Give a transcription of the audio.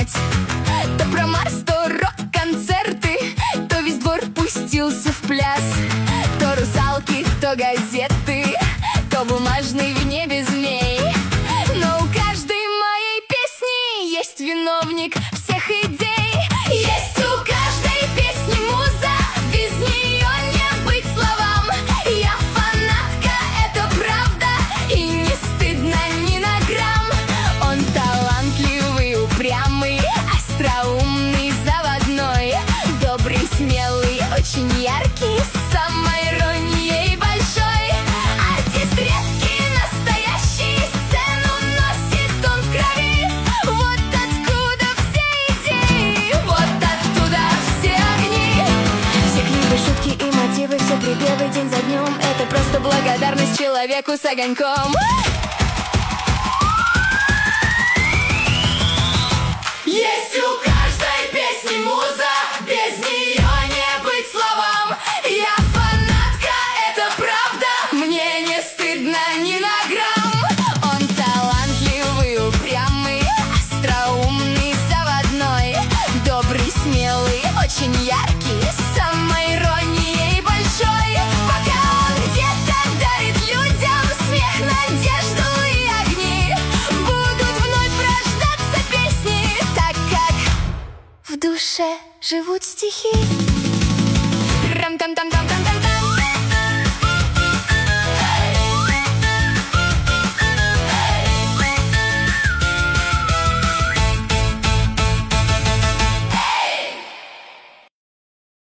узнать. То про Марс, то рок-концерты, то весь двор пустился в пляс. То русалки, то газеты, то бумажный в небе змей. Но у каждой моей песни есть виновник всех идей. Есть у каждой песни муза, без нее не быть словам. Я фанатка, это правда, и не стыдно ни на грамм. Он талантливый, упрямый, остроумный, заводной, добрый, смелый, очень яркий, с самоиронией большой. Артист редкий, настоящий, сцену носит он в крови. Вот откуда все идеи, вот оттуда все огни. Все клипы, шутки и мотивы, все припевы день за днем. Это просто благодарность человеку с огоньком. Есть у каждой песни муза, без нее не быть словам. Я фанатка, это правда, мне не стыдно ни на грамм. Он талантливый, упрямый, остроумный, заводной, добрый, смелый, очень яркий, с самоиронией большой. Пока он где-то дарит людям смех, надежду и огни, будут вновь рождаться песни, так как в душе живут стихи.